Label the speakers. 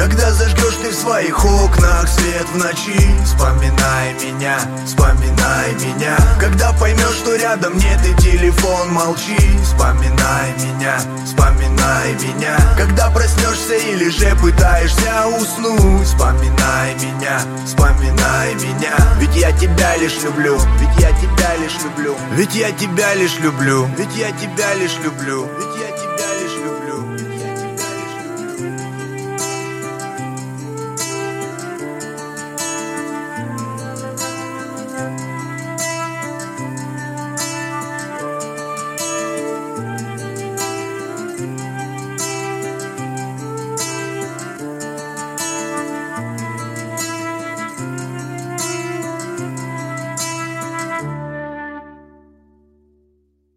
Speaker 1: Когда зажгешь ты в своих окнах свет в ночи, вспоминай меня, вспоминай меня. Когда поймешь, что рядом нет и телефон молчи, вспоминай меня, вспоминай меня. Когда проснешься или же пытаешься уснуть, вспоминай меня, вспоминай меня. Ведь я тебя лишь люблю, ведь я тебя лишь люблю, ведь я тебя лишь люблю, ведь я тебя лишь люблю, ведь я